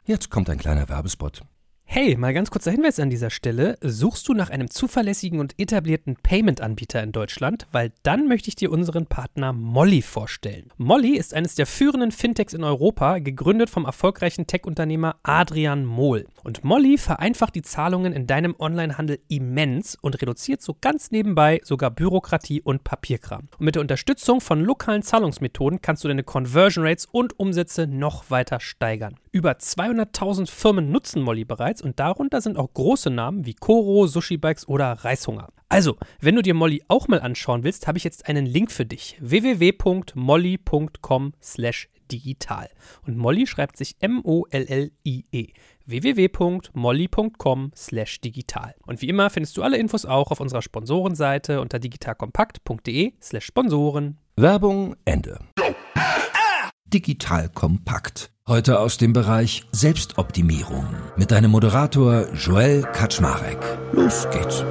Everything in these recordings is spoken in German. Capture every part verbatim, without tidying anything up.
Jetzt kommt ein kleiner Werbespot. Hey, mal ganz kurzer Hinweis an dieser Stelle. Suchst du nach einem zuverlässigen und etablierten Payment-Anbieter in Deutschland? Weil dann möchte ich dir unseren Partner Molly vorstellen. Molly ist eines der führenden Fintechs in Europa, gegründet vom erfolgreichen Tech-Unternehmer Adrian Mohl. Und Molly vereinfacht die Zahlungen in deinem Onlinehandel immens und reduziert so ganz nebenbei sogar Bürokratie und Papierkram. Und mit der Unterstützung von lokalen Zahlungsmethoden kannst du deine Conversion Rates und Umsätze noch weiter steigern. Über zweihunderttausend Firmen nutzen Molly bereits und darunter sind auch große Namen wie Koro, Sushi Bikes oder Reishunger. Also, wenn du dir Molly auch mal anschauen willst, habe ich jetzt einen Link für dich. w w w punkt molly punkt com slash digital. Und Molly schreibt sich M O L L I E. w w w punkt molly punkt com slash digital. Und wie immer findest du alle Infos auch auf unserer Sponsorenseite unter digitalkompakt punkt de slash Sponsoren. Werbung Ende. Digital Kompakt. Heute aus dem Bereich Selbstoptimierung mit deinem Moderator Joel Kaczmarek. Los geht's.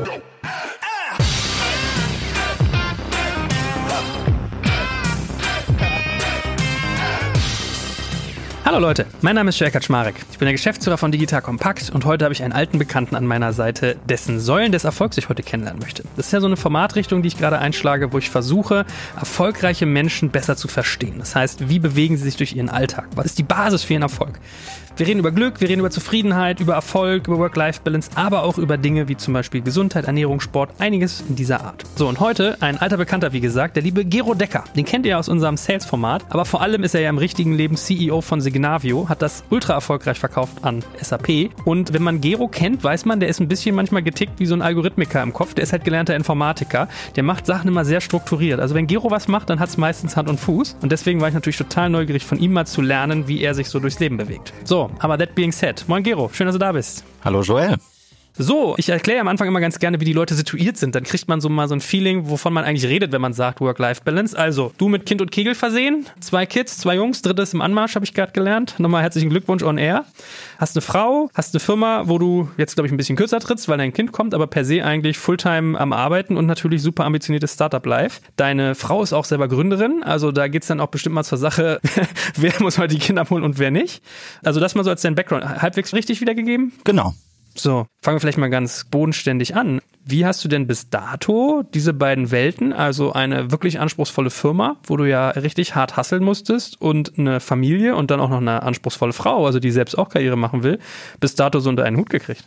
Hallo Leute, mein Name ist Joel Kaczmarek. Ich bin der Geschäftsführer von Digital Kompakt und heute habe ich einen alten Bekannten an meiner Seite, dessen Säulen des Erfolgs ich heute kennenlernen möchte. Das ist ja so eine Formatrichtung, die ich gerade einschlage, wo ich versuche, erfolgreiche Menschen besser zu verstehen. Das heißt, wie bewegen sie sich durch ihren Alltag? Was ist die Basis für ihren Erfolg? Wir reden über Glück, wir reden über Zufriedenheit, über Erfolg, über Work-Life-Balance, aber auch über Dinge wie zum Beispiel Gesundheit, Ernährung, Sport, einiges in dieser Art. So, und heute ein alter Bekannter, wie gesagt, der liebe Gero Decker. Den kennt ihr ja aus unserem Sales-Format, aber vor allem ist er ja im richtigen Leben C E O von Signavio, hat das ultra erfolgreich verkauft an S A P. Und wenn man Gero kennt, weiß man, der ist ein bisschen manchmal getickt wie so ein Algorithmiker im Kopf. Der ist halt gelernter Informatiker. Der macht Sachen immer sehr strukturiert. Also wenn Gero was macht, dann hat es meistens Hand und Fuß. Und deswegen war ich natürlich total neugierig, von ihm mal zu lernen, wie er sich so durchs Leben bewegt. So, aber that being said. Moin Gero, schön, dass du da bist. Hallo Joel. So, ich erkläre am Anfang immer ganz gerne, wie die Leute situiert sind. Dann kriegt man so mal so ein Feeling, wovon man eigentlich redet, wenn man sagt Work-Life-Balance. Also, du mit Kind und Kegel versehen, zwei Kids, zwei Jungs, drittes im Anmarsch, habe ich gerade gelernt. Nochmal herzlichen Glückwunsch on air. Hast eine Frau, hast eine Firma, wo du jetzt, glaube ich, ein bisschen kürzer trittst, weil dein Kind kommt, aber per se eigentlich Fulltime am Arbeiten und natürlich super ambitioniertes Startup-Life. Deine Frau ist auch selber Gründerin, also da geht's dann auch bestimmt mal zur Sache, wer muss heute die Kinder abholen und wer nicht. Also das mal so als dein Background. Halbwegs richtig wiedergegeben? Genau. So, fangen wir vielleicht mal ganz bodenständig an. Wie hast du denn bis dato diese beiden Welten, also eine wirklich anspruchsvolle Firma, wo du ja richtig hart hustlen musstest und eine Familie und dann auch noch eine anspruchsvolle Frau, also die selbst auch Karriere machen will, bis dato so unter einen Hut gekriegt?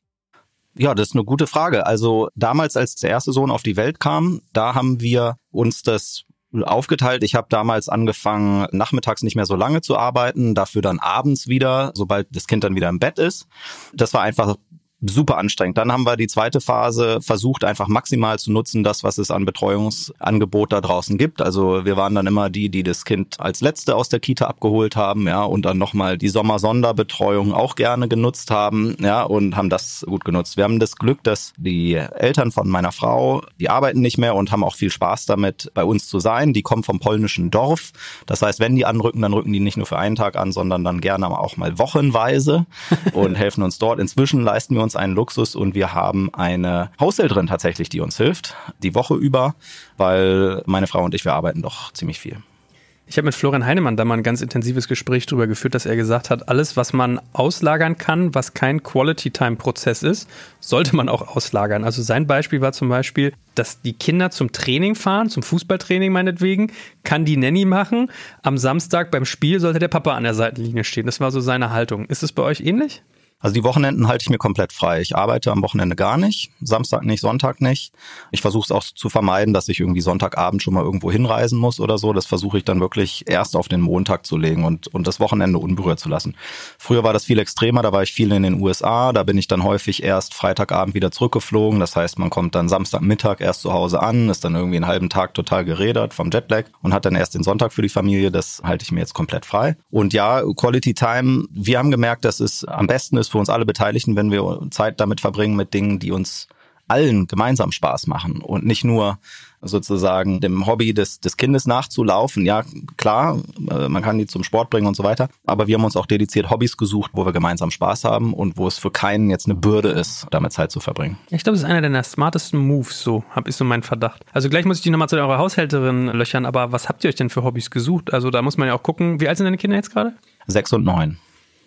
Ja, das ist eine gute Frage. Also damals, als der erste Sohn auf die Welt kam, da haben wir uns das aufgeteilt. Ich habe damals angefangen, nachmittags nicht mehr so lange zu arbeiten, dafür dann abends wieder, sobald das Kind dann wieder im Bett ist. Das war einfach super anstrengend. Dann haben wir die zweite Phase versucht, einfach maximal zu nutzen, das, was es an Betreuungsangebot da draußen gibt. Also wir waren dann immer die, die das Kind als Letzte aus der Kita abgeholt haben, ja, und dann nochmal die Sommer-Sonderbetreuung auch gerne genutzt haben, ja, und haben das gut genutzt. Wir haben das Glück, dass die Eltern von meiner Frau, die arbeiten nicht mehr und haben auch viel Spaß damit, bei uns zu sein. Die kommen vom polnischen Dorf. Das heißt, wenn die anrücken, dann rücken die nicht nur für einen Tag an, sondern dann gerne auch mal wochenweise und helfen uns dort. Inzwischen leisten wir uns einen Luxus und wir haben eine Haushälterin tatsächlich, die uns hilft, die Woche über, weil meine Frau und ich, wir arbeiten doch ziemlich viel. Ich habe mit Florian Heinemann da mal ein ganz intensives Gespräch darüber geführt, dass er gesagt hat, alles, was man auslagern kann, was kein Quality-Time-Prozess ist, sollte man auch auslagern. Also sein Beispiel war zum Beispiel, dass die Kinder zum Training fahren, zum Fußballtraining meinetwegen, kann die Nanny machen. Am Samstag beim Spiel sollte der Papa an der Seitenlinie stehen. Das war so seine Haltung. Ist es bei euch ähnlich? Also die Wochenenden halte ich mir komplett frei. Ich arbeite am Wochenende gar nicht, Samstag nicht, Sonntag nicht. Ich versuche es auch zu vermeiden, dass ich irgendwie Sonntagabend schon mal irgendwo hinreisen muss oder so. Das versuche ich dann wirklich erst auf den Montag zu legen und, und das Wochenende unberührt zu lassen. Früher war das viel extremer, da war ich viel in den U S A. Da bin ich dann häufig erst Freitagabend wieder zurückgeflogen. Das heißt, man kommt dann Samstagmittag erst zu Hause an, ist dann irgendwie einen halben Tag total gerädert vom Jetlag und hat dann erst den Sonntag für die Familie. Das halte ich mir jetzt komplett frei. Und ja, Quality Time, wir haben gemerkt, dass es am besten ist für uns alle Beteiligten, wenn wir Zeit damit verbringen mit Dingen, die uns allen gemeinsam Spaß machen und nicht nur sozusagen dem Hobby des, des Kindes nachzulaufen. Ja, klar, man kann die zum Sport bringen und so weiter, aber wir haben uns auch dediziert Hobbys gesucht, wo wir gemeinsam Spaß haben und wo es für keinen jetzt eine Bürde ist, damit Zeit zu verbringen. Ich glaube, das ist einer deiner smartesten Moves, so habe ich so meinen Verdacht. Also gleich muss ich die nochmal zu eurer Haushälterin löchern, aber was habt ihr euch denn für Hobbys gesucht? Also da muss man ja auch gucken, wie alt sind deine Kinder jetzt gerade? Sechs und neun.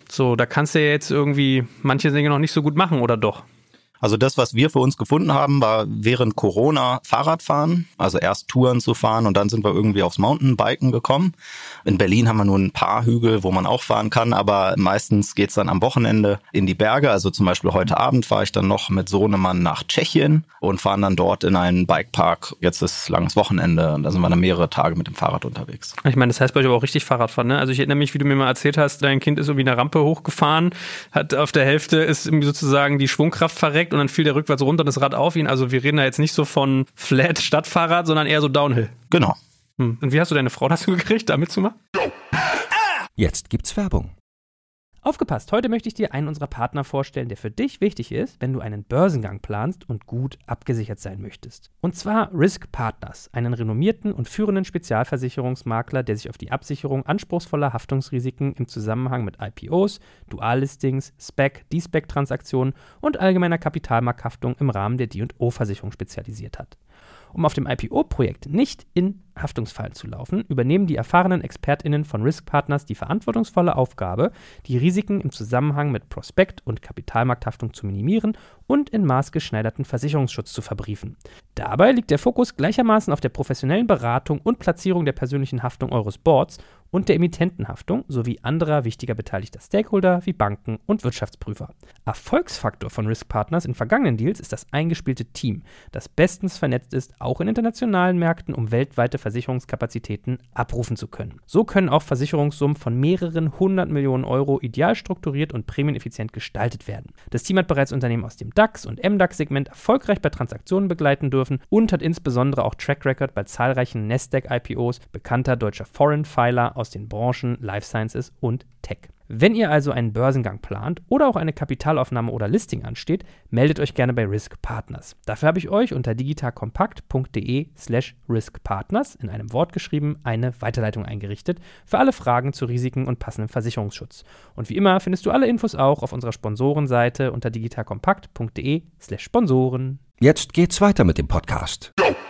So, da kannst du ja jetzt irgendwie manche Dinge noch nicht so gut machen, oder doch? Also das, was wir für uns gefunden haben, war während Corona Fahrradfahren, also erst Touren zu fahren und dann sind wir irgendwie aufs Mountainbiken gekommen. In Berlin haben wir nur ein paar Hügel, wo man auch fahren kann, aber meistens geht's dann am Wochenende in die Berge. Also zum Beispiel heute Abend fahre ich dann noch mit Sohnemann nach Tschechien und fahren dann dort in einen Bikepark. Jetzt ist langes Wochenende und da sind wir dann mehrere Tage mit dem Fahrrad unterwegs. Ich meine, das heißt bei euch aber auch richtig Fahrradfahren, ne? Also ich erinnere mich, wie du mir mal erzählt hast, dein Kind ist irgendwie eine Rampe hochgefahren, hat auf der Hälfte ist irgendwie sozusagen die Schwungkraft verreckt und dann fiel der rückwärts runter und das Rad auf ihn. Also wir reden da jetzt nicht so von Flat Stadtfahrrad, sondern eher so Downhill. Genau. Hm. Und wie hast du deine Frau dazu gekriegt, da mitzumachen? Jetzt gibt's Werbung. Aufgepasst, heute möchte ich dir einen unserer Partner vorstellen, der für dich wichtig ist, wenn du einen Börsengang planst und gut abgesichert sein möchtest. Und zwar Risk Partners, einen renommierten und führenden Spezialversicherungsmakler, der sich auf die Absicherung anspruchsvoller Haftungsrisiken im Zusammenhang mit I P Os, Duallistings, Spec, De-Spec-Transaktionen und allgemeiner Kapitalmarkthaftung im Rahmen der D und O-Versicherung spezialisiert hat. Um auf dem I P O-Projekt nicht in Haftungsfallen zu laufen, übernehmen die erfahrenen ExpertInnen von Risk Partners die verantwortungsvolle Aufgabe, die Risiken im Zusammenhang mit Prospekt- und Kapitalmarkthaftung zu minimieren und in maßgeschneiderten Versicherungsschutz zu verbriefen. Dabei liegt der Fokus gleichermaßen auf der professionellen Beratung und Platzierung der persönlichen Haftung eures Boards und der Emittentenhaftung sowie anderer wichtiger beteiligter Stakeholder wie Banken und Wirtschaftsprüfer. Erfolgsfaktor von Risk Partners in vergangenen Deals ist das eingespielte Team, das bestens vernetzt ist, auch in internationalen Märkten, um weltweite Versicherungskapazitäten abrufen zu können. So können auch Versicherungssummen von mehreren hundert Millionen Euro ideal strukturiert und prämieneffizient gestaltet werden. Das Team hat bereits Unternehmen aus dem DAX- und M DAX-Segment erfolgreich bei Transaktionen begleiten dürfen und hat insbesondere auch Track Record bei zahlreichen Nasdaq-I P Os bekannter deutscher Foreign Filer aus den Branchen Life Sciences und Tech. Wenn ihr also einen Börsengang plant oder auch eine Kapitalaufnahme oder Listing ansteht, meldet euch gerne bei Risk Partners. Dafür habe ich euch unter digitalkompakt.de slash riskpartners in einem Wort geschrieben eine Weiterleitung eingerichtet für alle Fragen zu Risiken und passendem Versicherungsschutz. Und wie immer findest du alle Infos auch auf unserer Sponsorenseite unter digitalkompakt.de slash Sponsoren. Jetzt geht's weiter mit dem Podcast.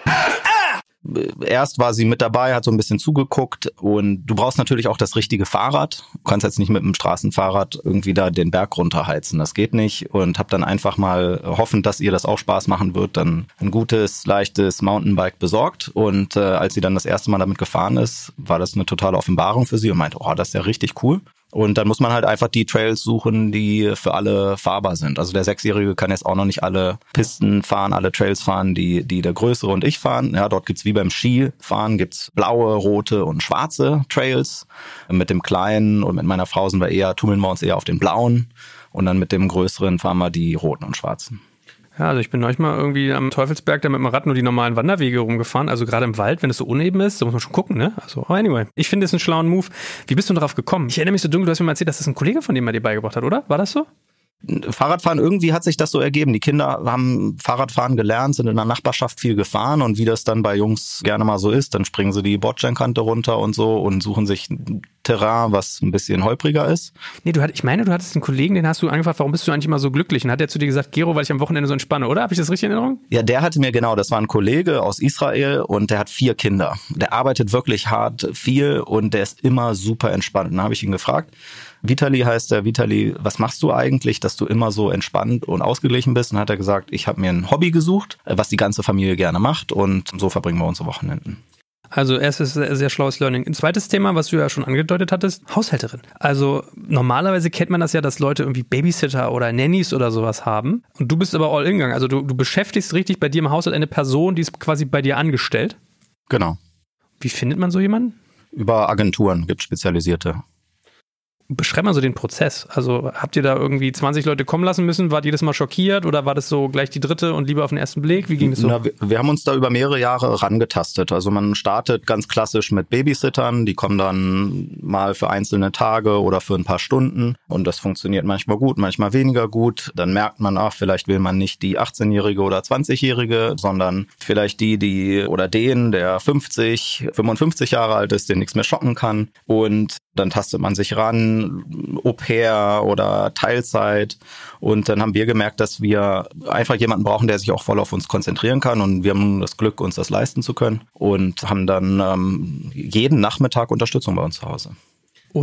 Erst war sie mit dabei, hat so ein bisschen zugeguckt und du brauchst natürlich auch das richtige Fahrrad. Du kannst jetzt nicht mit einem Straßenfahrrad irgendwie da den Berg runterheizen, das geht nicht und habe dann einfach mal hoffend, dass ihr das auch Spaß machen wird, dann ein gutes, leichtes Mountainbike besorgt und äh, als sie dann das erste Mal damit gefahren ist, war das eine totale Offenbarung für sie und meinte, oh, das ist ja richtig cool. Und dann muss man halt einfach die Trails suchen, die für alle fahrbar sind. Also der Sechsjährige kann jetzt auch noch nicht alle Pisten fahren, alle Trails fahren, die die der Größere und ich fahren. Ja, dort gibt's wie beim Skifahren, gibt's blaue, rote und schwarze Trails. Mit dem Kleinen und mit meiner Frau sind wir eher, tummeln wir uns eher auf den blauen. Und dann mit dem Größeren fahren wir die roten und schwarzen. Ja, also ich bin neulich mal irgendwie am Teufelsberg da mit dem Rad nur die normalen Wanderwege rumgefahren. Also gerade im Wald, wenn es so uneben ist, da muss man schon gucken, ne? Also, oh, anyway. Ich finde es einen schlauen Move. Wie bist du denn drauf gekommen? Ich erinnere mich so dunkel, du hast mir mal erzählt, dass das ein Kollege von dem mal dir beigebracht hat, oder? War das so? Fahrradfahren, irgendwie hat sich das so ergeben. Die Kinder haben Fahrradfahren gelernt, sind in der Nachbarschaft viel gefahren und wie das dann bei Jungs gerne mal so ist, dann springen sie die Bordsteinkante runter und so und suchen sich ein Terrain, was ein bisschen holpriger ist. Nee, du hattest, ich meine, du hattest einen Kollegen, den hast du angefragt, warum bist du eigentlich immer so glücklich? Und hat er zu dir gesagt, Gero, weil ich am Wochenende so entspanne, oder? Habe ich das richtig in Erinnerung? Ja, der hatte mir genau, das war ein Kollege aus Israel und der hat vier Kinder. Der arbeitet wirklich hart, viel und der ist immer super entspannt. Und dann habe ich ihn gefragt, Vitali heißt der, Vitali, was machst du eigentlich, dass du immer so entspannt und ausgeglichen bist? Und hat er gesagt, ich habe mir ein Hobby gesucht, was die ganze Familie gerne macht und so verbringen wir unsere Wochenenden. Also erstes sehr, sehr schlaues Learning. Ein zweites Thema, was du ja schon angedeutet hattest, Haushälterin. Also normalerweise kennt man das ja, dass Leute irgendwie Babysitter oder Nannies oder sowas haben. Und du bist aber all in gegangen. Also du, du beschäftigst richtig bei dir im Haushalt eine Person, die ist quasi bei dir angestellt. Genau. Wie findet man so jemanden? Über Agenturen gibt es spezialisierte. Beschreib mal so den Prozess. Also habt ihr da irgendwie zwanzig Leute kommen lassen müssen? Wart jedes Mal schockiert oder war das so gleich die dritte und lieber auf den ersten Blick? Wie ging das so? Na, wir, wir haben uns da über mehrere Jahre rangetastet. Also man startet ganz klassisch mit Babysittern. Die kommen dann mal für einzelne Tage oder für ein paar Stunden. Und das funktioniert manchmal gut, manchmal weniger gut. Dann merkt man, ach, vielleicht will man nicht die achtzehnjährige oder zwanzigjährige, sondern vielleicht die, die oder den, der fünfzig, fünfundfünfzig Jahre alt ist, den nichts mehr schocken kann. Und dann tastet man sich ran, Au-pair oder Teilzeit. Und dann haben wir gemerkt, dass wir einfach jemanden brauchen, der sich auch voll auf uns konzentrieren kann. Und wir haben das Glück, uns das leisten zu können. Und haben dann ähm, jeden Nachmittag Unterstützung bei uns zu Hause. Und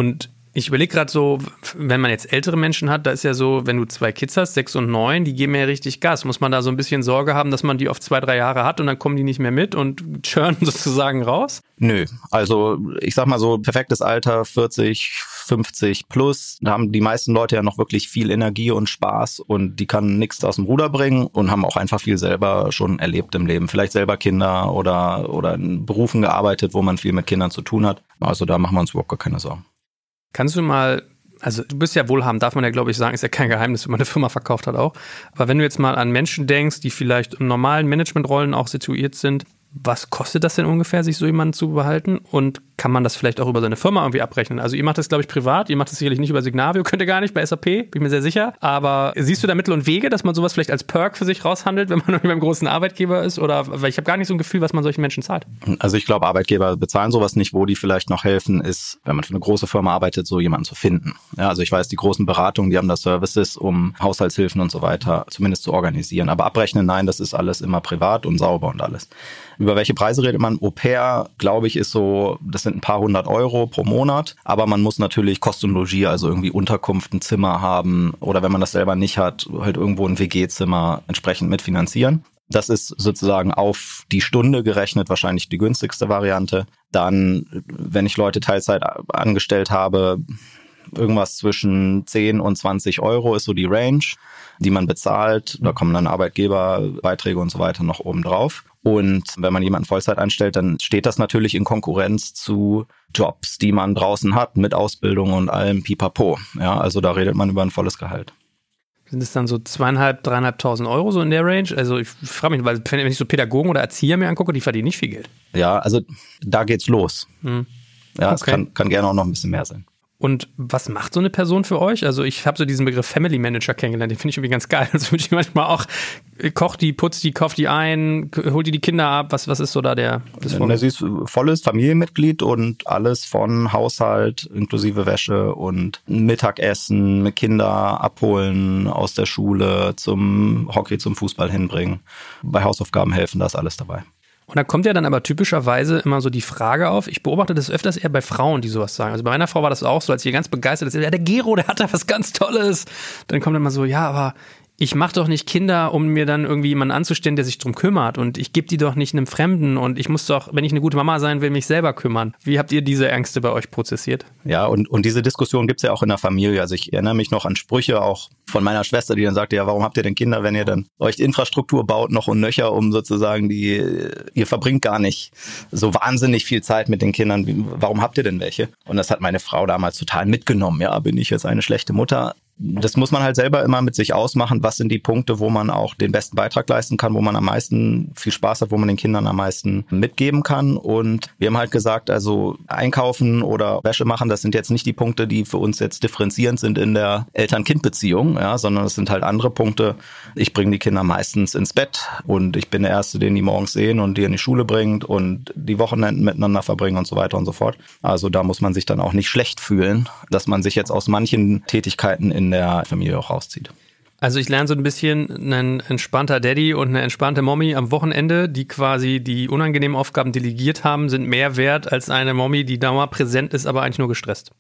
Ich überlege gerade so, wenn man jetzt ältere Menschen hat, da ist ja so, wenn du zwei Kids hast, sechs und neun, die geben ja richtig Gas. Muss man da so ein bisschen Sorge haben, dass man die auf zwei, drei Jahre hat und dann kommen die nicht mehr mit und churnen sozusagen raus? Nö, also ich sag mal so, perfektes Alter, vierzig, fünfzig plus, da haben die meisten Leute ja noch wirklich viel Energie und Spaß und die kann nichts aus dem Ruder bringen und haben auch einfach viel selber schon erlebt im Leben. Vielleicht selber Kinder oder, oder in Berufen gearbeitet, wo man viel mit Kindern zu tun hat. Also da machen wir uns überhaupt gar keine Sorgen. Kannst du mal, also du bist ja wohlhabend, darf man ja glaube ich sagen, ist ja kein Geheimnis, wenn man eine Firma verkauft hat auch. Aber wenn du jetzt mal an Menschen denkst, die vielleicht in normalen Managementrollen auch situiert sind, was kostet das denn ungefähr, sich so jemanden zu behalten? Und kann man das vielleicht auch über seine Firma irgendwie abrechnen? Also ihr macht das, glaube ich, privat. Ihr macht das sicherlich nicht über Signavio, könnt ihr gar nicht bei S A P, bin ich mir sehr sicher. Aber siehst du da Mittel und Wege, dass man sowas vielleicht als Perk für sich raushandelt, wenn man irgendwie beim großen Arbeitgeber ist? Oder, weil ich habe gar nicht so ein Gefühl, was man solchen Menschen zahlt. Also ich glaube, Arbeitgeber bezahlen sowas nicht. Wo die vielleicht noch helfen, ist, wenn man für eine große Firma arbeitet, so jemanden zu finden. Ja, also ich weiß, die großen Beratungen, die haben da Services, um Haushaltshilfen und so weiter zumindest zu organisieren. Aber abrechnen, nein, das ist alles immer privat und sauber und alles. Über welche Preise redet man? Au-pair, glaube ich, ist so, das sind ein paar hundert Euro pro Monat. Aber man muss natürlich Kost und Logis, also irgendwie Unterkunft, ein Zimmer haben. Oder wenn man das selber nicht hat, halt irgendwo ein W G-Zimmer entsprechend mitfinanzieren. Das ist sozusagen auf die Stunde gerechnet wahrscheinlich die günstigste Variante. Dann, wenn ich Leute Teilzeit angestellt habe, irgendwas zwischen zehn und zwanzig Euro ist so die Range, die man bezahlt. Da kommen dann Arbeitgeberbeiträge und so weiter noch oben drauf. Und wenn man jemanden Vollzeit einstellt, dann steht das natürlich in Konkurrenz zu Jobs, die man draußen hat, mit Ausbildung und allem Pipapo. Ja, also da redet man über ein volles Gehalt. Sind es dann so zweieinhalb, dreieinhalbtausend Euro so in der Range? Also ich frage mich, weil wenn ich so Pädagogen oder Erzieher mir angucke, die verdienen nicht viel Geld. Ja, also da geht's los. Hm. Ja, okay. Es kann, kann gerne auch noch ein bisschen mehr sein. Und was macht so eine Person für euch? Also ich habe so diesen Begriff Family Manager kennengelernt, den finde ich irgendwie ganz geil. Also würde ich manchmal auch, kocht die, putzt die, kauft die ein, holt die die Kinder ab. Was, was ist so da der? Das ja, sie ist volles Familienmitglied und alles von Haushalt inklusive Wäsche und Mittagessen, mit Kinder abholen aus der Schule, zum Hockey, zum Fußball hinbringen. Bei Hausaufgaben helfen, da ist alles dabei. Und da kommt ja dann aber typischerweise immer so die Frage auf, ich beobachte das öfters eher bei Frauen, die sowas sagen. Also bei meiner Frau war das auch so, als sie ganz begeistert ist, ja, der Gero, der hat da was ganz Tolles. Dann kommt immer so, ja, aber ich mache doch nicht Kinder, um mir dann irgendwie jemanden anzustellen, der sich drum kümmert. Und ich gebe die doch nicht einem Fremden. Und ich muss doch, wenn ich eine gute Mama sein will, mich selber kümmern. Wie habt ihr diese Ängste bei euch prozessiert? Ja, und, und diese Diskussion gibt's ja auch in der Familie. Also ich erinnere mich noch an Sprüche auch von meiner Schwester, die dann sagte, ja, warum habt ihr denn Kinder, wenn ihr dann euch die Infrastruktur baut, noch und nöcher, um sozusagen die, ihr verbringt gar nicht so wahnsinnig viel Zeit mit den Kindern. Warum habt ihr denn welche? Und das hat meine Frau damals total mitgenommen. Ja, bin ich jetzt eine schlechte Mutter? Das muss man halt selber immer mit sich ausmachen. Was sind die Punkte, wo man auch den besten Beitrag leisten kann, wo man am meisten viel Spaß hat, wo man den Kindern am meisten mitgeben kann. Und wir haben halt gesagt, also einkaufen oder Wäsche machen, das sind jetzt nicht die Punkte, die für uns jetzt differenzierend sind in der Eltern-Kind-Beziehung, ja, sondern es sind halt andere Punkte. Ich bringe die Kinder meistens ins Bett und ich bin der Erste, den die morgens sehen und die in die Schule bringt und die Wochenenden miteinander verbringen und so weiter und so fort. Also da muss man sich dann auch nicht schlecht fühlen, dass man sich jetzt aus manchen Tätigkeiten in der Familie auch rauszieht. Also ich lerne so ein bisschen ein entspannter Daddy und eine entspannte Mommy am Wochenende, die quasi die unangenehmen Aufgaben delegiert haben, sind mehr wert als eine Mommy, die da mal präsent ist, aber eigentlich nur gestresst.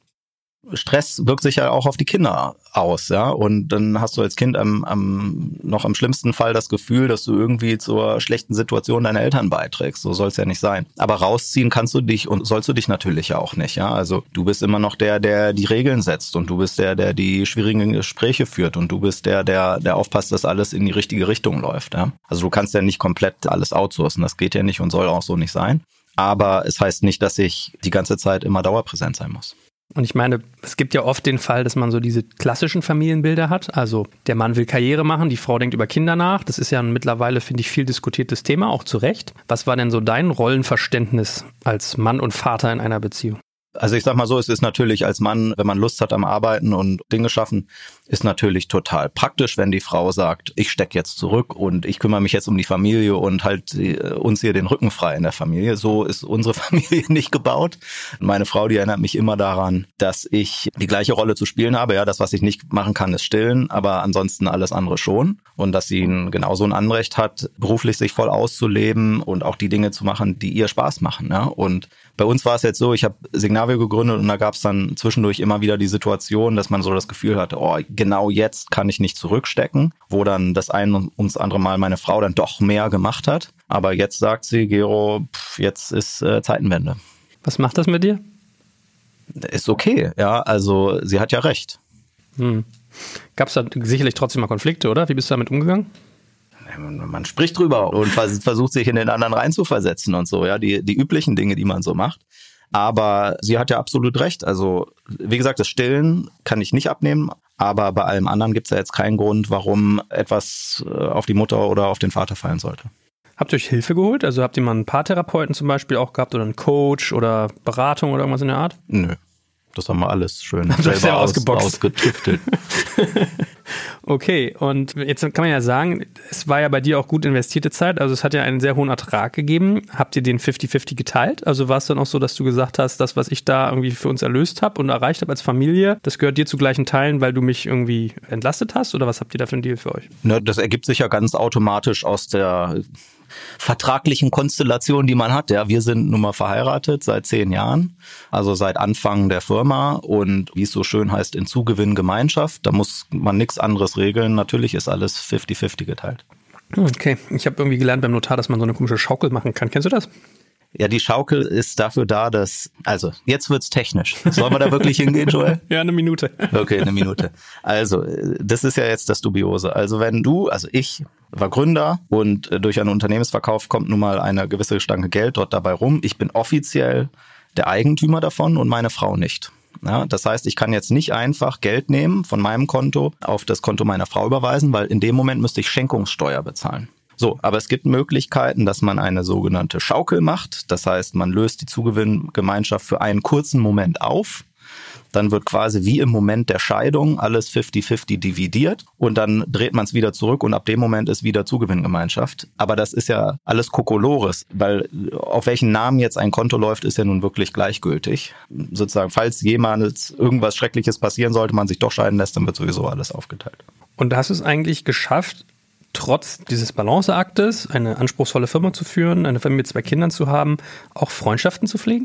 Stress wirkt sich ja auch auf die Kinder aus, ja, und dann hast du als Kind am, am noch im schlimmsten Fall das Gefühl, dass du irgendwie zur schlechten Situation deiner Eltern beiträgst. So soll es ja nicht sein. Aber rausziehen kannst du dich und sollst du dich natürlich ja auch nicht, ja. Also du bist immer noch der, der die Regeln setzt und du bist der, der die schwierigen Gespräche führt und du bist der, der, der aufpasst, dass alles in die richtige Richtung läuft, ja. Also du kannst ja nicht komplett alles outsourcen. Das geht ja nicht und soll auch so nicht sein. Aber es heißt nicht, dass ich die ganze Zeit immer dauerpräsent sein muss. Und ich meine, es gibt ja oft den Fall, dass man so diese klassischen Familienbilder hat. Also der Mann will Karriere machen, die Frau denkt über Kinder nach. Das ist ja ein mittlerweile, finde ich, viel diskutiertes Thema, auch zu Recht. Was war denn so dein Rollenverständnis als Mann und Vater in einer Beziehung? Also ich sag mal so, es ist natürlich als Mann, wenn man Lust hat am Arbeiten und Dinge schaffen, ist natürlich total praktisch, wenn die Frau sagt, ich stecke jetzt zurück und ich kümmere mich jetzt um die Familie und halt uns hier den Rücken frei in der Familie. So ist unsere Familie nicht gebaut. Meine Frau, die erinnert mich immer daran, dass ich die gleiche Rolle zu spielen habe. Ja, das, was ich nicht machen kann, ist stillen, aber ansonsten alles andere schon. Und dass sie genauso ein Anrecht hat, beruflich sich voll auszuleben und auch die Dinge zu machen, die ihr Spaß machen. Ja, und bei uns war es jetzt so, ich habe Signal Navigo gegründet und da gab es dann zwischendurch immer wieder die Situation, dass man so das Gefühl hatte, oh, genau jetzt kann ich nicht zurückstecken, wo dann das ein und das andere Mal meine Frau dann doch mehr gemacht hat. Aber jetzt sagt sie, Gero, pff, jetzt ist äh, Zeitenwende. Was macht das mit dir? Ist okay, ja, also sie hat ja recht. Hm. Gab es da sicherlich trotzdem mal Konflikte, oder? Wie bist du damit umgegangen? Man spricht drüber und versucht sich in den anderen reinzuversetzen und so, ja, die, die üblichen Dinge, die man so macht. Aber sie hat ja absolut recht. Also, wie gesagt, das Stillen kann ich nicht abnehmen, aber bei allem anderen gibt es ja jetzt keinen Grund, warum etwas auf die Mutter oder auf den Vater fallen sollte. Habt ihr euch Hilfe geholt? Also habt ihr mal einen Paartherapeuten zum Beispiel auch gehabt oder einen Coach oder Beratung oder irgendwas in der Art? Nö. Das haben wir alles schön selber aus, ausgeboxt. ausgetüftelt. Okay, und jetzt kann man ja sagen, es war ja bei dir auch gut investierte Zeit, also es hat ja einen sehr hohen Ertrag gegeben. Habt ihr den fünfzig fünfzig geteilt? Also war es dann auch so, dass du gesagt hast, das, was ich da irgendwie für uns erlöst habe und erreicht habe als Familie, das gehört dir zu gleichen Teilen, weil du mich irgendwie entlastet hast? Oder was habt ihr da für einen Deal für euch? Ne, das ergibt sich ja ganz automatisch aus der vertraglichen Konstellation, die man hat. Ja, wir sind nun mal verheiratet seit zehn Jahren, also seit Anfang der Firma und wie es so schön heißt, in Zugewinn Gemeinschaft. Da muss man nichts anderes regeln. Natürlich ist alles fünfzig fünfzig geteilt. Okay, ich habe irgendwie gelernt beim Notar, dass man so eine komische Schaukel machen kann. Kennst du das? Ja, die Schaukel ist dafür da, dass, also jetzt wird's technisch. Sollen wir da wirklich hingehen, Joel? Ja, eine Minute. Okay, eine Minute. Also, das ist ja jetzt das Dubiose. Also wenn du, also ich war Gründer und durch einen Unternehmensverkauf kommt nun mal eine gewisse Stange Geld dort dabei rum. Ich bin offiziell der Eigentümer davon und meine Frau nicht. Ja, das heißt, ich kann jetzt nicht einfach Geld nehmen von meinem Konto auf das Konto meiner Frau überweisen, weil in dem Moment müsste ich Schenkungssteuer bezahlen. So, aber es gibt Möglichkeiten, dass man eine sogenannte Schaukel macht. Das heißt, man löst die Zugewinngemeinschaft für einen kurzen Moment auf. Dann wird quasi wie im Moment der Scheidung alles fünfzig fünfzig dividiert und dann dreht man es wieder zurück und ab dem Moment ist wieder Zugewinngemeinschaft. Aber das ist ja alles Kokolores, weil auf welchen Namen jetzt ein Konto läuft, ist ja nun wirklich gleichgültig. Sozusagen, falls jemals irgendwas Schreckliches passieren sollte, man sich doch scheiden lässt, dann wird sowieso alles aufgeteilt. Und hast du es eigentlich geschafft, trotz dieses Balanceaktes eine anspruchsvolle Firma zu führen, eine Familie mit zwei Kindern zu haben, auch Freundschaften zu pflegen?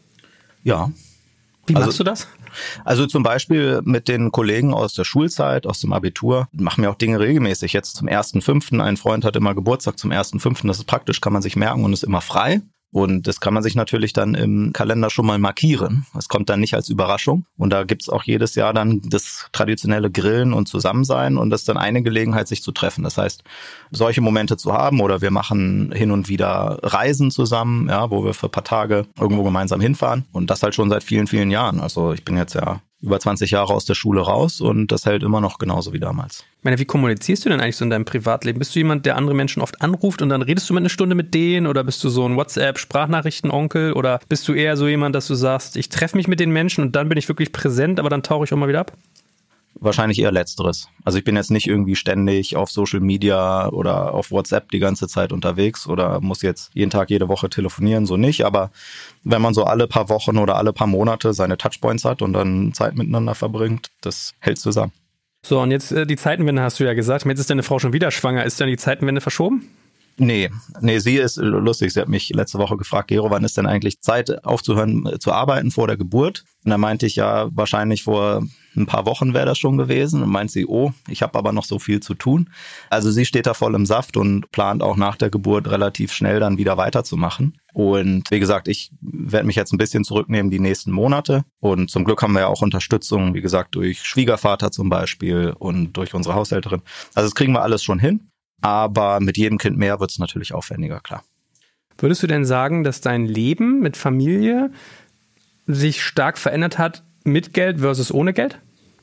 Ja. Wie also, machst du das? Also zum Beispiel mit den Kollegen aus der Schulzeit, aus dem Abitur, machen wir auch Dinge regelmäßig. Jetzt zum ersten fünften Ein Freund hat immer Geburtstag zum ersten fünften Das ist praktisch, kann man sich merken und ist immer frei. Und das kann man sich natürlich dann im Kalender schon mal markieren. Das kommt dann nicht als Überraschung. Und da gibt's auch jedes Jahr dann das traditionelle Grillen und Zusammensein. Und das ist dann eine Gelegenheit, sich zu treffen. Das heißt, solche Momente zu haben oder wir machen hin und wieder Reisen zusammen, ja, wo wir für ein paar Tage irgendwo gemeinsam hinfahren. Und das halt schon seit vielen, vielen Jahren. Also ich bin jetzt ja über zwanzig Jahre aus der Schule raus und das hält immer noch genauso wie damals. Ich meine, wie kommunizierst du denn eigentlich so in deinem Privatleben? Bist du jemand, der andere Menschen oft anruft und dann redest du mit einer Stunde mit denen oder bist du so ein WhatsApp-Sprachnachrichten-Onkel oder bist du eher so jemand, dass du sagst, ich treffe mich mit den Menschen und dann bin ich wirklich präsent, aber dann tauche ich auch mal wieder ab? Wahrscheinlich eher Letzteres. Also ich bin jetzt nicht irgendwie ständig auf Social Media oder auf WhatsApp die ganze Zeit unterwegs oder muss jetzt jeden Tag, jede Woche telefonieren, so nicht. Aber wenn man so alle paar Wochen oder alle paar Monate seine Touchpoints hat und dann Zeit miteinander verbringt, das hält zusammen. So, und jetzt äh, die Zeitenwende hast du ja gesagt. Jetzt ist deine Frau schon wieder schwanger. Ist dann die Zeitenwende verschoben? Nee, nee, sie ist lustig. Sie hat mich letzte Woche gefragt, Gero, wann ist denn eigentlich Zeit aufzuhören zu arbeiten vor der Geburt? Und da meinte ich ja, wahrscheinlich vor ein paar Wochen wäre das schon gewesen. Und meint sie, oh, ich habe aber noch so viel zu tun. Also sie steht da voll im Saft und plant auch nach der Geburt relativ schnell dann wieder weiterzumachen. Und wie gesagt, ich werde mich jetzt ein bisschen zurücknehmen die nächsten Monate. Und zum Glück haben wir ja auch Unterstützung, wie gesagt, durch Schwiegervater zum Beispiel und durch unsere Haushälterin. Also das kriegen wir alles schon hin. Aber mit jedem Kind mehr wird es natürlich aufwendiger, klar. Würdest du denn sagen, dass dein Leben mit Familie sich stark verändert hat mit Geld versus ohne Geld?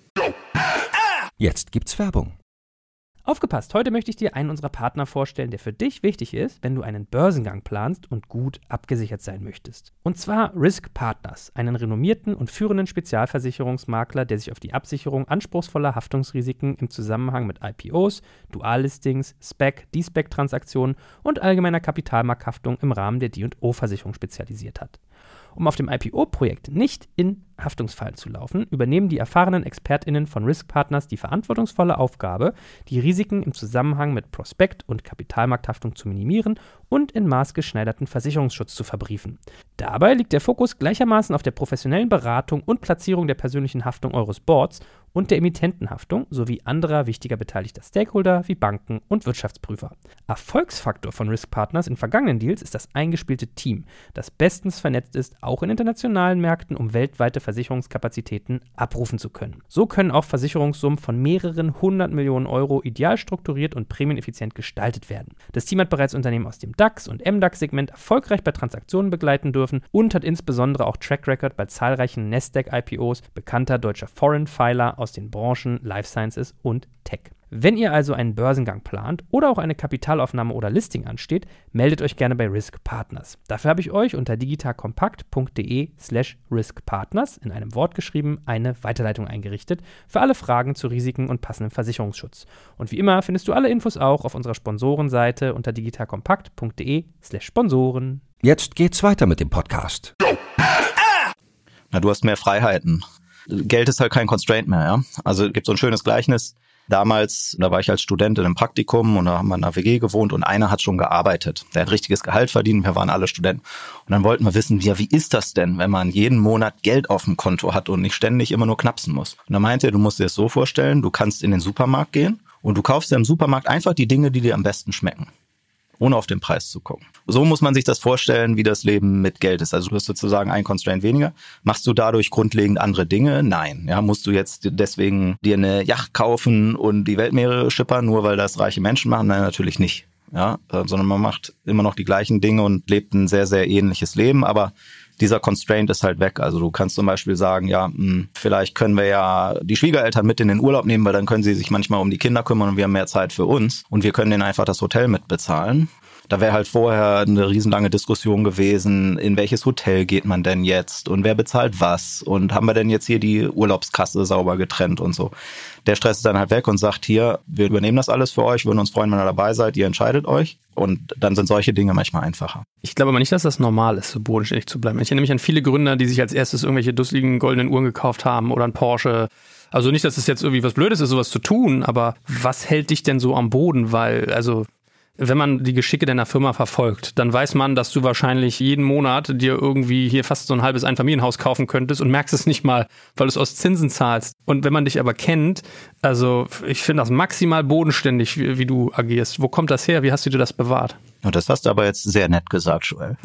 Jetzt gibt's Werbung. Aufgepasst, heute möchte ich dir einen unserer Partner vorstellen, der für dich wichtig ist, wenn du einen Börsengang planst und gut abgesichert sein möchtest. Und zwar Risk Partners, einen renommierten und führenden Spezialversicherungsmakler, der sich auf die Absicherung anspruchsvoller Haftungsrisiken im Zusammenhang mit I P Os, Duallistings, Spec, D-Spec-Transaktionen und allgemeiner Kapitalmarkthaftung im Rahmen der D und O-Versicherung spezialisiert hat. Um auf dem I P O-Projekt nicht in Haftungsfallen zu laufen, übernehmen die erfahrenen ExpertInnen von Risk Partners die verantwortungsvolle Aufgabe, die Risiken im Zusammenhang mit Prospekt- und Kapitalmarkthaftung zu minimieren und in maßgeschneiderten Versicherungsschutz zu verbriefen. Dabei liegt der Fokus gleichermaßen auf der professionellen Beratung und Platzierung der persönlichen Haftung eures Boards und der Emittentenhaftung sowie anderer wichtiger beteiligter Stakeholder wie Banken und Wirtschaftsprüfer. Erfolgsfaktor von Risk Partners in vergangenen Deals ist das eingespielte Team, das bestens vernetzt ist, auch in internationalen Märkten, um weltweite Versicherungskapazitäten abrufen zu können. So können auch Versicherungssummen von mehreren hundert Millionen Euro ideal strukturiert und prämieneffizient gestaltet werden. Das Team hat bereits Unternehmen aus dem DAX- und M DAX-Segment erfolgreich bei Transaktionen begleiten dürfen und hat insbesondere auch Track Record bei zahlreichen Nasdaq-I P Os bekannter deutscher Foreign Filer aus den Branchen Life Sciences und Tech. Wenn ihr also einen Börsengang plant oder auch eine Kapitalaufnahme oder Listing ansteht, meldet euch gerne bei Risk Partners. Dafür habe ich euch unter digitalkompakt.de slash riskpartners in einem Wort geschrieben eine Weiterleitung eingerichtet für alle Fragen zu Risiken und passendem Versicherungsschutz. Und wie immer findest du alle Infos auch auf unserer Sponsorenseite unter digitalkompakt.de slash Sponsoren. Jetzt geht's weiter mit dem Podcast. Na, du hast mehr Freiheiten. Geld ist halt kein Constraint mehr, ja. Also gibt so ein schönes Gleichnis. Damals, da war ich als Student in einem Praktikum und da haben wir in einer W G gewohnt und einer hat schon gearbeitet. Der hat richtiges Gehalt verdient, wir waren alle Studenten. Und dann wollten wir wissen, ja, wie ist das denn, wenn man jeden Monat Geld auf dem Konto hat und nicht ständig immer nur knapsen muss? Und dann meinte er, du musst dir das so vorstellen, du kannst in den Supermarkt gehen und du kaufst dir im Supermarkt einfach die Dinge, die dir am besten schmecken, ohne auf den Preis zu gucken. So muss man sich das vorstellen, wie das Leben mit Geld ist. Also du hast sozusagen ein Constraint weniger. Machst du dadurch grundlegend andere Dinge? Nein. Ja, musst du jetzt deswegen dir eine Yacht kaufen und die Weltmeere schippern, nur weil das reiche Menschen machen? Nein, natürlich nicht. Ja, sondern man macht immer noch die gleichen Dinge und lebt ein sehr, sehr ähnliches Leben, aber dieser Constraint ist halt weg. Also du kannst zum Beispiel sagen, ja, mh, vielleicht können wir ja die Schwiegereltern mit in den Urlaub nehmen, weil dann können sie sich manchmal um die Kinder kümmern und wir haben mehr Zeit für uns und wir können denen einfach das Hotel mitbezahlen. Da wäre halt vorher eine riesenlange Diskussion gewesen, in welches Hotel geht man denn jetzt und wer bezahlt was und haben wir denn jetzt hier die Urlaubskasse sauber getrennt und so. Der Stress ist dann halt weg und sagt, hier, wir übernehmen das alles für euch, würden uns freuen, wenn ihr dabei seid, ihr entscheidet euch und dann sind solche Dinge manchmal einfacher. Ich glaube aber nicht, dass das normal ist, so bodenständig zu bleiben. Ich erinnere mich an viele Gründer, die sich als erstes irgendwelche dusseligen goldenen Uhren gekauft haben oder ein Porsche. Also nicht, dass es jetzt irgendwie was Blödes ist, sowas zu tun, aber was hält dich denn so am Boden? Weil, also wenn man die Geschicke deiner Firma verfolgt, dann weiß man, dass du wahrscheinlich jeden Monat dir irgendwie hier fast so ein halbes Einfamilienhaus kaufen könntest und merkst es nicht mal, weil du es aus Zinsen zahlst. Und wenn man dich aber kennt, also ich finde das maximal bodenständig, wie, wie du agierst. Wo kommt das her? Wie hast du dir das bewahrt? Ja, das hast du aber jetzt sehr nett gesagt, Joel.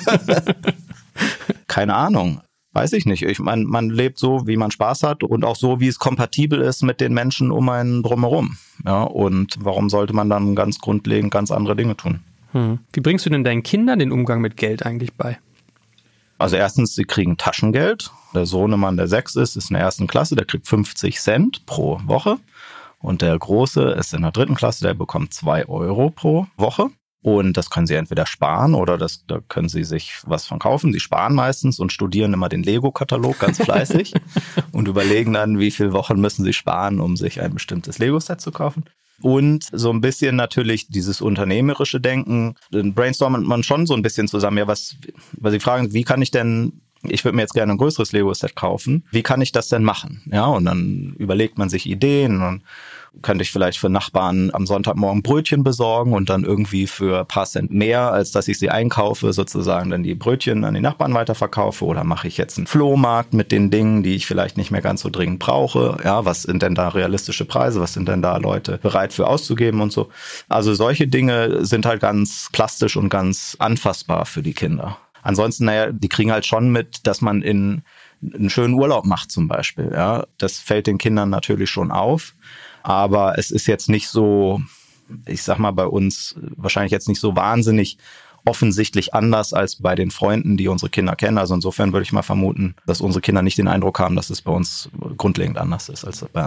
Keine Ahnung. Weiß ich nicht. Ich meine, man lebt so, wie man Spaß hat und auch so, wie es kompatibel ist mit den Menschen um einen drumherum. Ja, und warum sollte man dann ganz grundlegend ganz andere Dinge tun? Hm. Wie bringst du denn deinen Kindern den Umgang mit Geld eigentlich bei? Also erstens, sie kriegen Taschengeld. Der Sohnemann, der sechs ist, ist in der ersten Klasse, der kriegt fünfzig Cent pro Woche. Und der Große ist in der dritten Klasse, der bekommt zwei Euro pro Woche. Und das können sie entweder sparen oder das, da können sie sich was von kaufen. Sie sparen meistens und studieren immer den Lego-Katalog ganz fleißig und überlegen dann, wie viele Wochen müssen sie sparen, um sich ein bestimmtes Lego-Set zu kaufen. Und so ein bisschen natürlich dieses unternehmerische Denken, dann brainstormt man schon so ein bisschen zusammen. Ja, was, weil sie fragen, wie kann ich denn, ich würde mir jetzt gerne ein größeres Lego-Set kaufen, wie kann ich das denn machen? Ja, und dann überlegt man sich Ideen und könnte ich vielleicht für Nachbarn am Sonntagmorgen Brötchen besorgen und dann irgendwie für ein paar Cent mehr, als dass ich sie einkaufe, sozusagen dann die Brötchen an die Nachbarn weiterverkaufe, oder mache ich jetzt einen Flohmarkt mit den Dingen, die ich vielleicht nicht mehr ganz so dringend brauche, ja, was sind denn da realistische Preise, was sind denn da Leute bereit für auszugeben und so. Also solche Dinge sind halt ganz plastisch und ganz anfassbar für die Kinder. Ansonsten, naja, die kriegen halt schon mit, dass man in einen schönen Urlaub macht zum Beispiel, ja. Das fällt den Kindern natürlich schon auf. Aber es ist jetzt nicht so, ich sag mal, bei uns wahrscheinlich jetzt nicht so wahnsinnig offensichtlich anders als bei den Freunden, die unsere Kinder kennen. Also insofern würde ich mal vermuten, dass unsere Kinder nicht den Eindruck haben, dass es bei uns grundlegend anders ist als bei anderen.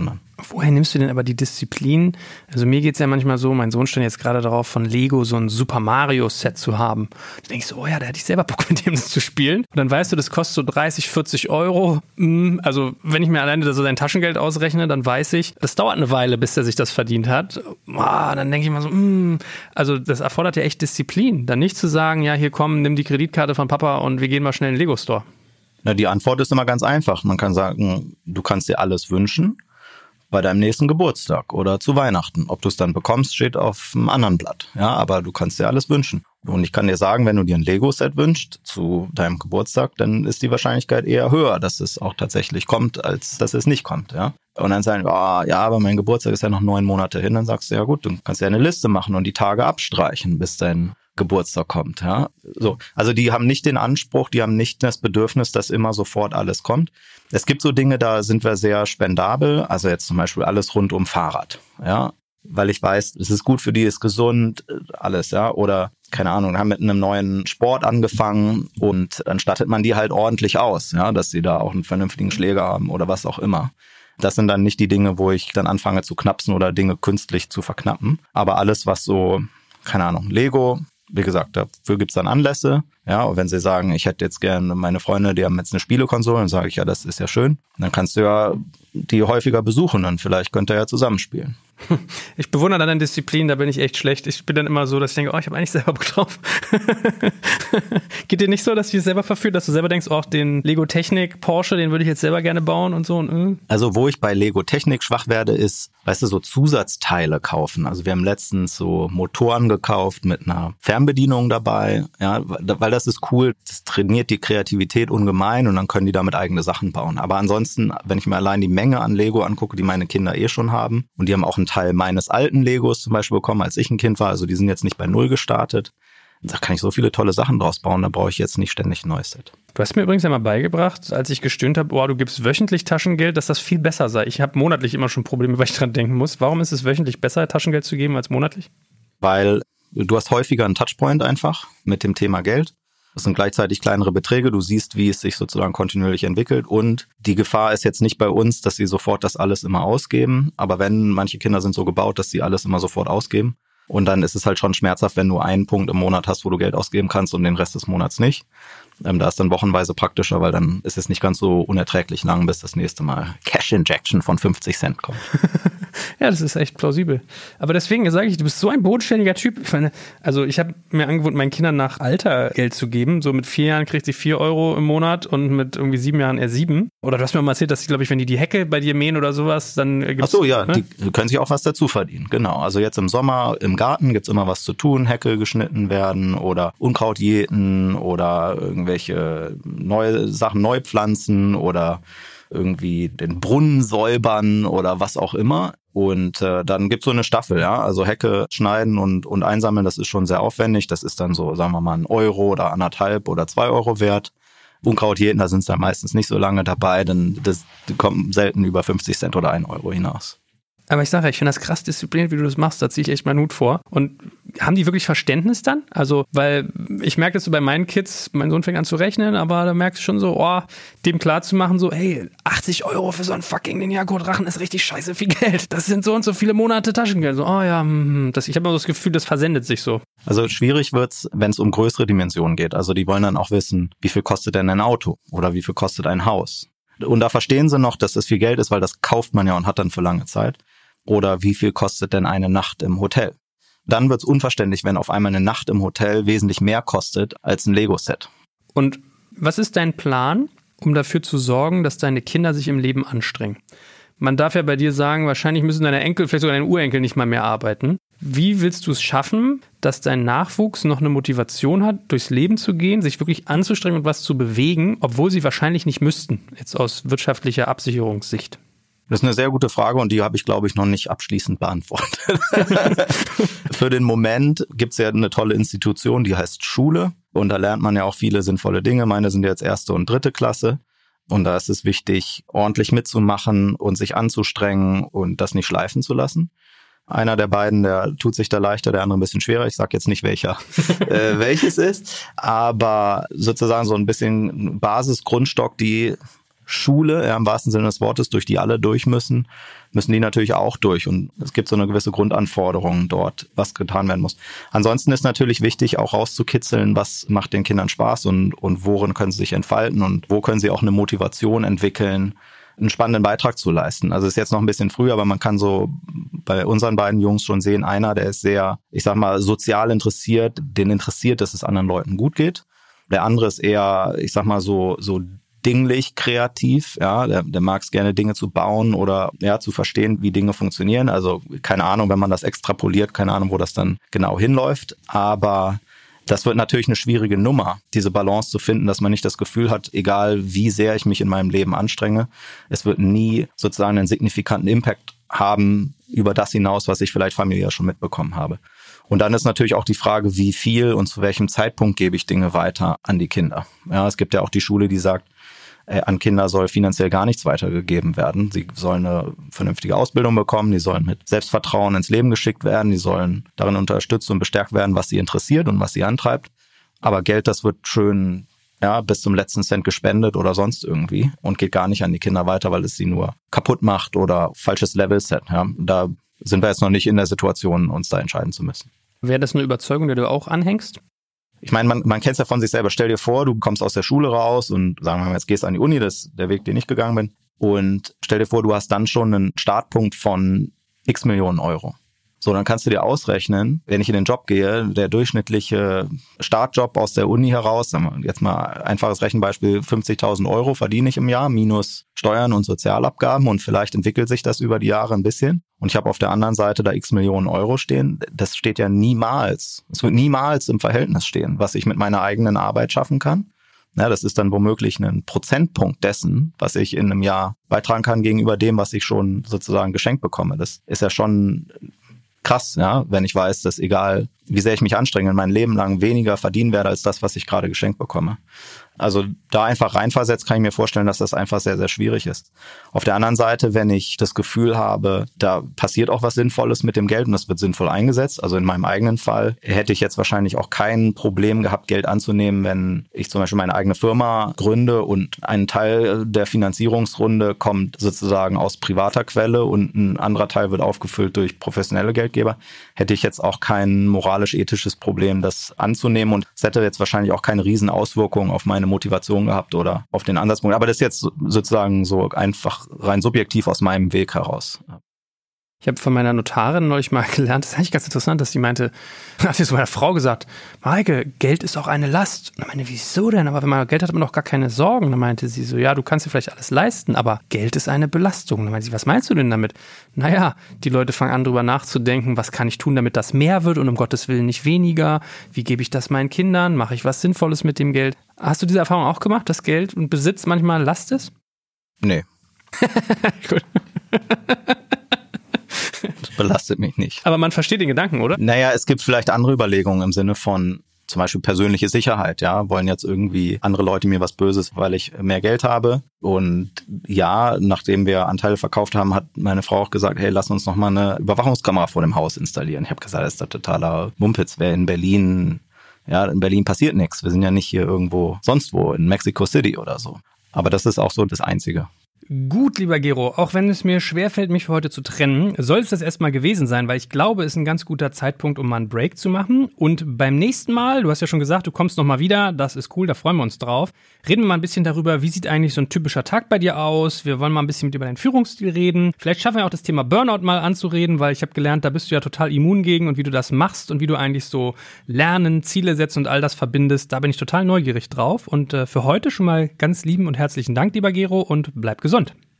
Woher nimmst du denn aber die Disziplin? Also mir geht's ja manchmal so, mein Sohn stand jetzt gerade darauf, von Lego so ein Super Mario Set zu haben. Da denke ich so, oh ja, da hätte ich selber Bock mit dem das zu spielen. Und dann weißt du, das kostet so dreißig, vierzig Euro. Also wenn ich mir alleine so sein Taschengeld ausrechne, dann weiß ich, das dauert eine Weile, bis der sich das verdient hat. Ah, dann denke ich mal so, mh. also das erfordert ja echt Disziplin. Dann nicht zu sagen, ja, hier komm, nimm die Kreditkarte von Papa und wir gehen mal schnell in den Lego-Store. Na, die Antwort ist immer ganz einfach. Man kann sagen, du kannst dir alles wünschen bei deinem nächsten Geburtstag oder zu Weihnachten. Ob du es dann bekommst, steht auf einem anderen Blatt. Ja, aber du kannst dir alles wünschen. Und ich kann dir sagen, wenn du dir ein Lego-Set wünschst zu deinem Geburtstag, dann ist die Wahrscheinlichkeit eher höher, dass es auch tatsächlich kommt, als dass es nicht kommt. Ja. Und dann sagen, oh, ja, aber mein Geburtstag ist ja noch neun Monate hin. Dann sagst du, ja gut, du kannst ja eine Liste machen und die Tage abstreichen, bis dein Geburtstag kommt. Ja. So, also die haben nicht den Anspruch, die haben nicht das Bedürfnis, dass immer sofort alles kommt. Es gibt so Dinge, da sind wir sehr spendabel, also jetzt zum Beispiel alles rund um Fahrrad, ja, weil ich weiß, es ist gut für die, ist gesund, alles, ja, oder keine Ahnung, haben mit einem neuen Sport angefangen und dann stattet man die halt ordentlich aus, ja, dass sie da auch einen vernünftigen Schläger haben oder was auch immer. Das sind dann nicht die Dinge, wo ich dann anfange zu knapsen oder Dinge künstlich zu verknappen, aber alles, was so, keine Ahnung, Lego, wie gesagt, dafür gibt's dann Anlässe. Ja, und wenn sie sagen, ich hätte jetzt gerne meine Freunde, die haben jetzt eine Spielekonsole, dann sage ich, ja, das ist ja schön. Dann kannst du ja die häufiger besuchen und vielleicht könnt ihr ja zusammenspielen. Ich bewundere deine Disziplin, da bin ich echt schlecht. Ich bin dann immer so, dass ich denke, oh, ich habe eigentlich selber Bock drauf. Geht dir nicht so, dass du dich selber verführt, dass du selber denkst, oh, den Lego Technik Porsche, den würde ich jetzt selber gerne bauen und so? Und, äh. Also wo ich bei Lego Technik schwach werde, ist, weißt du, so Zusatzteile kaufen. Also wir haben letztens so Motoren gekauft mit einer Fernbedienung dabei, ja, weil das ist cool. Das trainiert die Kreativität ungemein und dann können die damit eigene Sachen bauen. Aber ansonsten, wenn ich mir allein die Menge an Lego angucke, die meine Kinder eh schon haben, und die haben auch einen Teil meines alten Legos zum Beispiel bekommen, als ich ein Kind war, also die sind jetzt nicht bei Null gestartet. Da kann ich so viele tolle Sachen draus bauen, da brauche ich jetzt nicht ständig ein neues Set. Du hast mir übrigens ja mal beigebracht, als ich gestöhnt habe, oh, du gibst wöchentlich Taschengeld, dass das viel besser sei. Ich habe monatlich immer schon Probleme, weil ich dran denken muss. Warum ist es wöchentlich besser, Taschengeld zu geben als monatlich? Weil du hast häufiger einen Touchpoint einfach mit dem Thema Geld. Das sind gleichzeitig kleinere Beträge. Du siehst, wie es sich sozusagen kontinuierlich entwickelt. Und die Gefahr ist jetzt nicht bei uns, dass sie sofort das alles immer ausgeben. Aber wenn, manche Kinder sind so gebaut, dass sie alles immer sofort ausgeben. Und dann ist es halt schon schmerzhaft, wenn du einen Punkt im Monat hast, wo du Geld ausgeben kannst und den Rest des Monats nicht. Ähm, da ist dann wochenweise praktischer, weil dann ist es nicht ganz so unerträglich lang, bis das nächste Mal Cash-Injection von fünfzig Cent kommt. Ja, das ist echt plausibel. Aber deswegen sage ich, du bist so ein bodenständiger Typ. Ich meine, also ich habe mir angewöhnt, meinen Kindern nach Alter Geld zu geben. So mit vier Jahren kriegt sie vier Euro im Monat und mit irgendwie sieben Jahren eher sieben. Oder du hast mir mal erzählt, dass sie, glaube ich, wenn die die Hecke bei dir mähen oder sowas, dann gibt's... Ach so, ja, ne? Die können sich auch was dazu verdienen, genau. Also jetzt im Sommer im Garten gibt's immer was zu tun, Hecke geschnitten werden oder Unkraut jäten oder irgendwelche neue Sachen neu pflanzen oder irgendwie den Brunnen säubern oder was auch immer. Und äh, dann gibt's so eine Staffel, ja, also Hecke schneiden und und einsammeln, das ist schon sehr aufwendig. Das ist dann so, sagen wir mal, ein Euro oder anderthalb oder zwei Euro wert. Unkraut jäten, da sind's dann meistens nicht so lange dabei, denn das kommt selten über fünfzig Cent oder ein Euro hinaus. Aber ich sage, ich finde das krass diszipliniert, wie du das machst. Da ziehe ich echt meinen Hut vor. Und haben die wirklich Verständnis dann? Also, weil ich merke das so bei meinen Kids, mein Sohn fängt an zu rechnen, aber da merkst du schon so, oh, dem klar zu machen, so, hey, achtzig Euro für so einen fucking Ninjago-Drachen ist richtig scheiße viel Geld. Das sind so und so viele Monate Taschengeld. So, oh ja, das, ich habe immer so das Gefühl, das versendet sich so. Also schwierig wird's, wenn es um größere Dimensionen geht. Also die wollen dann auch wissen, wie viel kostet denn ein Auto oder wie viel kostet ein Haus? Und da verstehen sie noch, dass das viel Geld ist, weil das kauft man ja und hat dann für lange Zeit. Oder wie viel kostet denn eine Nacht im Hotel? Dann wird's unverständlich, wenn auf einmal eine Nacht im Hotel wesentlich mehr kostet als ein Lego-Set. Und was ist dein Plan, um dafür zu sorgen, dass deine Kinder sich im Leben anstrengen? Man darf ja bei dir sagen, wahrscheinlich müssen deine Enkel, vielleicht sogar deine Urenkel nicht mal mehr arbeiten. Wie willst du es schaffen, dass dein Nachwuchs noch eine Motivation hat, durchs Leben zu gehen, sich wirklich anzustrengen und was zu bewegen, obwohl sie wahrscheinlich nicht müssten, jetzt aus wirtschaftlicher Absicherungssicht? Das ist eine sehr gute Frage und die habe ich, glaube ich, noch nicht abschließend beantwortet. Für den Moment gibt's ja eine tolle Institution, die heißt Schule. Und da lernt man ja auch viele sinnvolle Dinge. Meine sind jetzt erste und dritte Klasse. Und da ist es wichtig, ordentlich mitzumachen und sich anzustrengen und das nicht schleifen zu lassen. Einer der beiden, der tut sich da leichter, der andere ein bisschen schwerer. Ich sage jetzt nicht, welcher äh, welches ist. Aber sozusagen so ein bisschen Basis-Grundstock, die Schule, ja, im wahrsten Sinne des Wortes, durch die alle durch müssen, müssen die natürlich auch durch. Und es gibt so eine gewisse Grundanforderung dort, was getan werden muss. Ansonsten ist natürlich wichtig, auch rauszukitzeln, was macht den Kindern Spaß und, und worin können sie sich entfalten und wo können sie auch eine Motivation entwickeln, einen spannenden Beitrag zu leisten. Also ist jetzt noch ein bisschen früh, aber man kann so bei unseren beiden Jungs schon sehen, einer, der ist sehr, ich sag mal, sozial interessiert, den interessiert, dass es anderen Leuten gut geht. Der andere ist eher, ich sag mal, so so dinglich kreativ, ja, der, der mag es gerne, Dinge zu bauen oder ja zu verstehen, wie Dinge funktionieren. Also keine Ahnung, wenn man das extrapoliert, keine Ahnung, wo das dann genau hinläuft. Aber das wird natürlich eine schwierige Nummer, diese Balance zu finden, dass man nicht das Gefühl hat, egal wie sehr ich mich in meinem Leben anstrenge, es wird nie sozusagen einen signifikanten Impact haben über das hinaus, was ich vielleicht familiär schon mitbekommen habe. Und dann ist natürlich auch die Frage, wie viel und zu welchem Zeitpunkt gebe ich Dinge weiter an die Kinder. Ja, es gibt ja auch die Schule, die sagt, äh, an Kinder soll finanziell gar nichts weitergegeben werden. Sie sollen eine vernünftige Ausbildung bekommen, die sollen mit Selbstvertrauen ins Leben geschickt werden, die sollen darin unterstützt und bestärkt werden, was sie interessiert und was sie antreibt. Aber Geld, das wird schön ja, bis zum letzten Cent gespendet oder sonst irgendwie und geht gar nicht an die Kinder weiter, weil es sie nur kaputt macht oder falsches Levelset. Ja, da sind wir jetzt noch nicht in der Situation, uns da entscheiden zu müssen. Wäre das eine Überzeugung, der du auch anhängst? Ich meine, man, man kennt es ja von sich selber. Stell dir vor, du kommst aus der Schule raus und sagen wir mal, jetzt gehst an die Uni, das ist der Weg, den ich gegangen bin. Und stell dir vor, du hast dann schon einen Startpunkt von x Millionen Euro. So, dann kannst du dir ausrechnen, wenn ich in den Job gehe, der durchschnittliche Startjob aus der Uni heraus, sagen wir jetzt mal einfaches Rechenbeispiel, fünfzigtausend Euro verdiene ich im Jahr, minus Steuern und Sozialabgaben und vielleicht entwickelt sich das über die Jahre ein bisschen. Und ich habe auf der anderen Seite da x Millionen Euro stehen. Das steht ja niemals, es wird niemals im Verhältnis stehen, was ich mit meiner eigenen Arbeit schaffen kann. Ja, das ist dann womöglich ein Prozentpunkt dessen, was ich in einem Jahr beitragen kann gegenüber dem, was ich schon sozusagen geschenkt bekomme. Das ist ja schon krass, ja, wenn ich weiß, dass egal, wie sehr ich mich anstrenge, mein Leben lang weniger verdienen werde als das, was ich gerade geschenkt bekomme. Also da einfach reinversetzt, kann ich mir vorstellen, dass das einfach sehr, sehr schwierig ist. Auf der anderen Seite, wenn ich das Gefühl habe, da passiert auch was Sinnvolles mit dem Geld und das wird sinnvoll eingesetzt, also in meinem eigenen Fall, hätte ich jetzt wahrscheinlich auch kein Problem gehabt, Geld anzunehmen, wenn ich zum Beispiel meine eigene Firma gründe und ein Teil der Finanzierungsrunde kommt sozusagen aus privater Quelle und ein anderer Teil wird aufgefüllt durch professionelle Geldgeber, hätte ich jetzt auch kein moralisch-ethisches Problem, das anzunehmen und es hätte jetzt wahrscheinlich auch keine riesen Auswirkungen auf meine Motivation gehabt oder auf den Ansatzpunkt. Aber das ist jetzt sozusagen so einfach rein subjektiv aus meinem Weg heraus. Ich habe von meiner Notarin neulich mal gelernt, das ist eigentlich ganz interessant, dass sie meinte, hat sie zu meiner Frau gesagt, Maike, Geld ist auch eine Last. Und dann meinte, wieso denn? Aber wenn man Geld hat, hat man doch gar keine Sorgen. Dann meinte sie so, ja, du kannst dir vielleicht alles leisten, aber Geld ist eine Belastung. Dann meinte sie, was meinst du denn damit? Naja, die Leute fangen an, drüber nachzudenken, was kann ich tun, damit das mehr wird und um Gottes Willen nicht weniger? Wie gebe ich das meinen Kindern? Mache ich was Sinnvolles mit dem Geld? Hast du diese Erfahrung auch gemacht, dass Geld und Besitz manchmal Last ist? Nee. Gut. Das belastet mich nicht. Aber man versteht den Gedanken, oder? Naja, es gibt vielleicht andere Überlegungen im Sinne von zum Beispiel persönliche Sicherheit. Ja, wollen jetzt irgendwie andere Leute mir was Böses, weil ich mehr Geld habe. Und ja, nachdem wir Anteile verkauft haben, hat meine Frau auch gesagt, hey, lass uns noch mal eine Überwachungskamera vor dem Haus installieren. Ich habe gesagt, das ist doch totaler Mumpitz. Wer in Berlin, ja, in Berlin passiert nichts. Wir sind ja nicht hier irgendwo sonst wo, in Mexico City oder so. Aber das ist auch so das Einzige. Gut, lieber Gero, auch wenn es mir schwerfällt, mich für heute zu trennen, soll es das erstmal gewesen sein, weil ich glaube, es ist ein ganz guter Zeitpunkt, um mal einen Break zu machen. Und beim nächsten Mal, du hast ja schon gesagt, du kommst nochmal wieder, das ist cool, da freuen wir uns drauf. Reden wir mal ein bisschen darüber, wie sieht eigentlich so ein typischer Tag bei dir aus? Wir wollen mal ein bisschen mit über deinen Führungsstil reden. Vielleicht schaffen wir auch das Thema Burnout mal anzureden, weil ich habe gelernt, da bist du ja total immun gegen und wie du das machst und wie du eigentlich so Lernen, Ziele setzt und all das verbindest. Da bin ich total neugierig drauf. Und äh, für heute schon mal ganz lieben und herzlichen Dank, lieber Gero, und bleib gesund.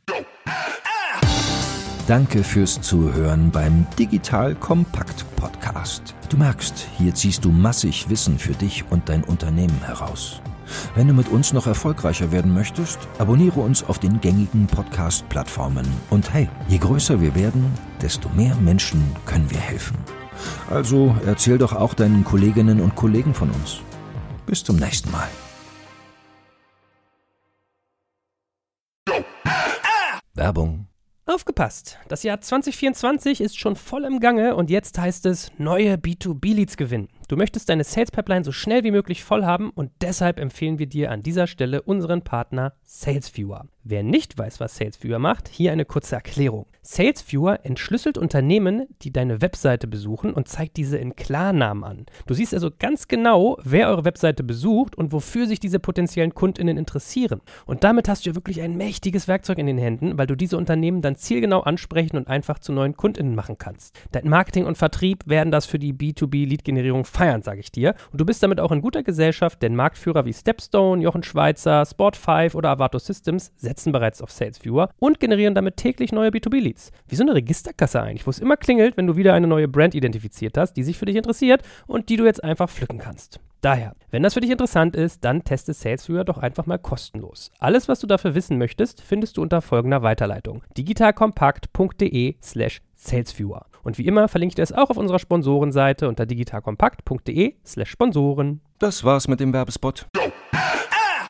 Danke fürs Zuhören beim Digital Kompakt Podcast. Du merkst, hier ziehst du massig Wissen für dich und dein Unternehmen heraus. Wenn du mit uns noch erfolgreicher werden möchtest, abonniere uns auf den gängigen Podcast-Plattformen. Und hey, je größer wir werden, desto mehr Menschen können wir helfen. Also erzähl doch auch deinen Kolleginnen und Kollegen von uns. Bis zum nächsten Mal. Werbung Aufgepasst! Das Jahr zwanzig vierundzwanzig ist schon voll im Gange und jetzt heißt es neue B zwei B-Leads gewinnen. Du möchtest deine Sales Pipeline so schnell wie möglich voll haben und deshalb empfehlen wir dir an dieser Stelle unseren Partner SalesViewer. Wer nicht weiß, was SalesViewer macht, hier eine kurze Erklärung. SalesViewer entschlüsselt Unternehmen, die deine Webseite besuchen und zeigt diese in Klarnamen an. Du siehst also ganz genau, wer eure Webseite besucht und wofür sich diese potenziellen KundInnen interessieren. Und damit hast du ja wirklich ein mächtiges Werkzeug in den Händen, weil du diese Unternehmen dann zielgenau ansprechen und einfach zu neuen KundInnen machen kannst. Dein Marketing und Vertrieb werden das für die B zwei B-Lead-Generierung feiern, sage ich dir. Und du bist damit auch in guter Gesellschaft, denn Marktführer wie Stepstone, Jochen Schweizer, Sport fünf oder Avato Systems setzen bereits auf SalesViewer und generieren damit täglich neue B zwei B-Leads. Wie so eine Registerkasse eigentlich, wo es immer klingelt, wenn du wieder eine neue Brand identifiziert hast, die sich für dich interessiert und die du jetzt einfach pflücken kannst. Daher, wenn das für dich interessant ist, dann teste SalesViewer doch einfach mal kostenlos. Alles, was du dafür wissen möchtest, findest du unter folgender Weiterleitung: digitalkompakt.de slash SalesViewer. Und wie immer verlinke ich dir es auch auf unserer Sponsorenseite unter digitalkompakt.de slash Sponsoren. Das war's mit dem Werbespot.